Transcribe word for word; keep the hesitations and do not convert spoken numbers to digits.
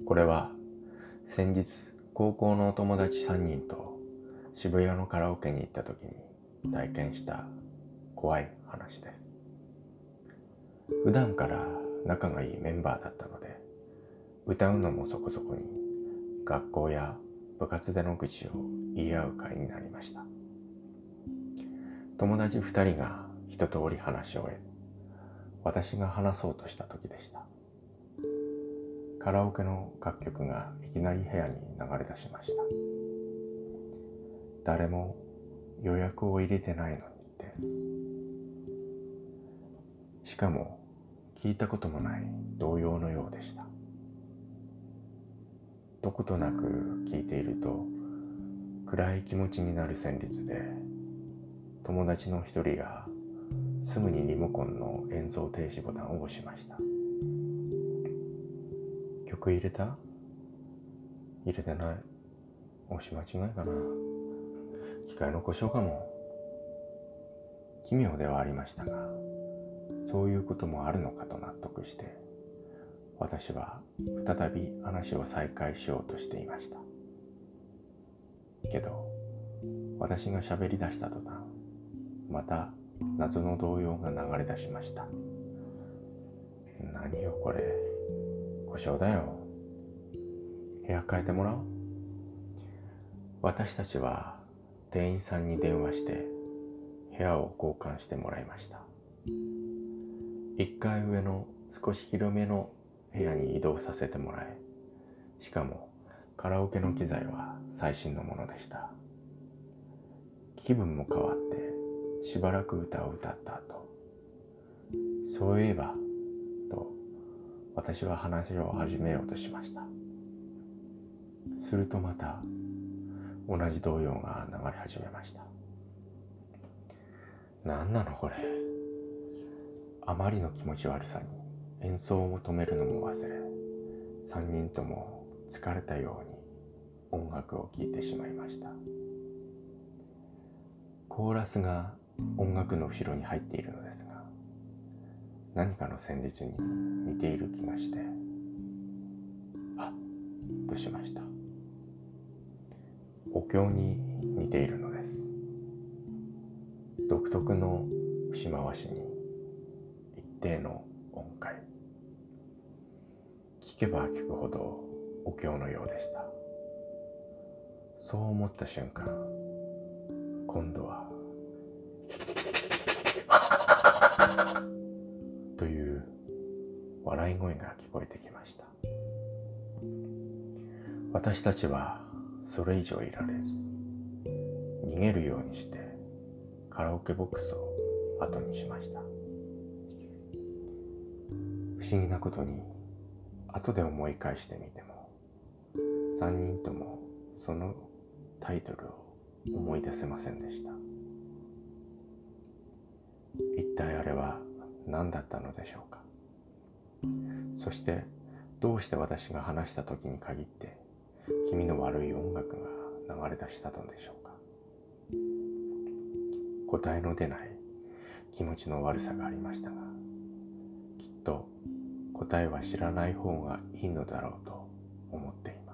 これは先日高校のお友達さんにんと渋谷のカラオケに行った時に体験した怖い話です。普段から仲がいいメンバーだったので、歌うのもそこそこに学校や部活での愚痴を言い合う会になりました。友達ふたりが一通り話し終え、私が話そうとした時でした。カラオケの楽曲がいきなり部屋に流れ出しました。誰も予約を入れてないのにです。しかも聞いたこともない童謡のようでした。どことなく聞いていると暗い気持ちになる旋律で、友達の一人がすぐにリモコンの演奏停止ボタンを押しました。曲入れた？入れてない。押し間違いかな。機械の故障かも。奇妙ではありましたが、そういうこともあるのかと納得して、私は再び話を再開しようとしていました。けど、私が喋り出した途端、また謎の動揺が流れ出しました。何よこれ、故障だよ。部屋変えてもらおう。私たちは店員さんに電話して部屋を交換してもらいました。いっかい上の少し広めの部屋に移動させてもらえ、しかもカラオケの機材は最新のものでした。気分も変わってしばらく歌を歌った後、そういえばと私は話を始めようとしました。するとまた同じ動揺が流れ始めました。何なのこれ。あまりの気持ち悪さに演奏を止めるのも忘れ、三人とも疲れたように音楽を聴いてしまいました。コーラスが音楽の後ろに入っているのですが、何かの旋律に似ている気がして、あっとしました。お経に似ているのです。独特の節回しに一定の音階。聞けば聞くほどお経のようでした。そう思った瞬間、今度はという笑い声が聞こえてきました。私たちはそれ以上いられず、逃げるようにしてカラオケボックスを後にしました。不思議なことに、後で思い返してみても、三人ともそのタイトルを思い出せませんでした。一体あれは何だったのでしょうか。そしてどうして私が話した時に限って気味の悪い音楽が流れ出したのでしょうか。答えの出ない気持ちの悪さがありましたが、きっと答えは知らない方がいいのだろうと思っています。